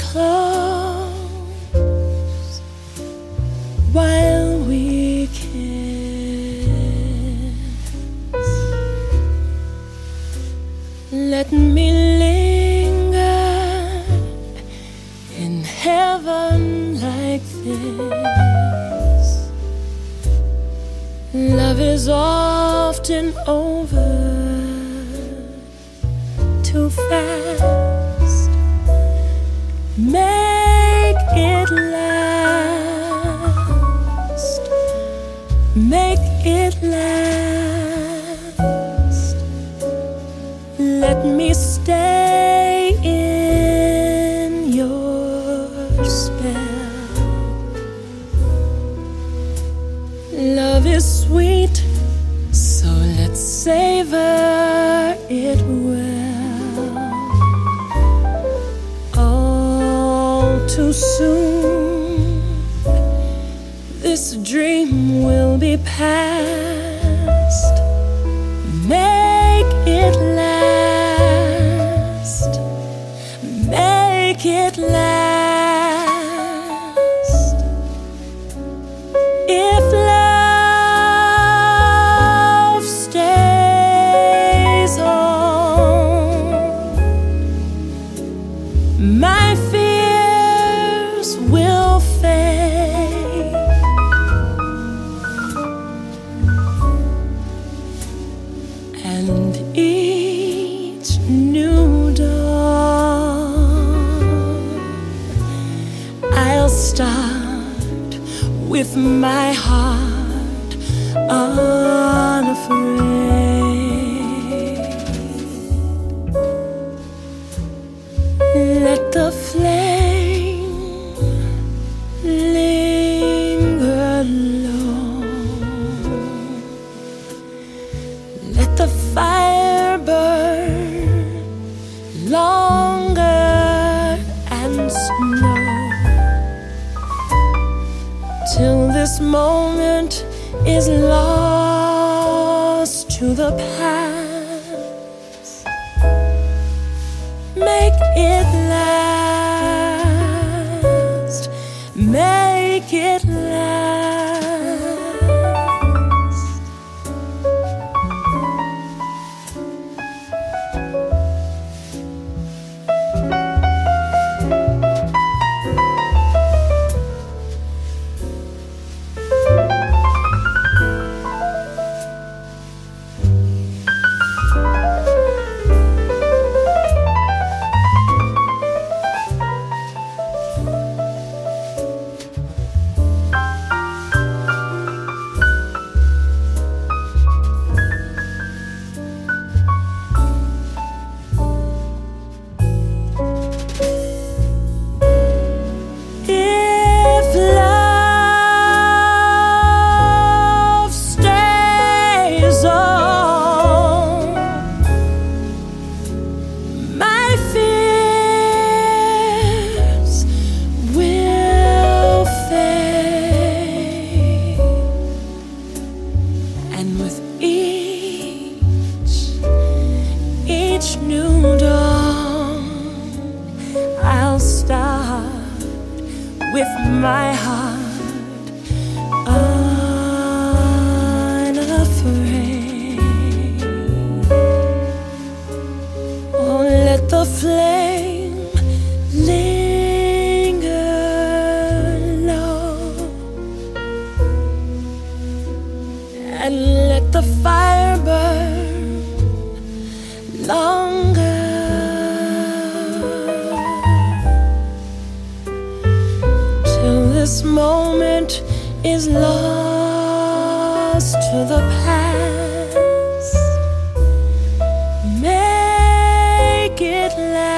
close while we kiss. Let me linger in heaven like this. Love is often over too fast. Make it last. Make it last. Let me stay in your spell. Love is sweet, so let's savor it well. All too soon, this dream will be past. Make it last. Make it last. If love stays on, my fears will fade. And each new dawn, I'll start with my heart unafraid. Let the flame linger low. Let the fire burn longer and slow, till this moment is lost to the past. Make it last. Make it last. New dawn, I'll start with my heart unafraid. Oh, let the flame linger low, and let the fire burn longer, till this moment is lost to the past. Make it last.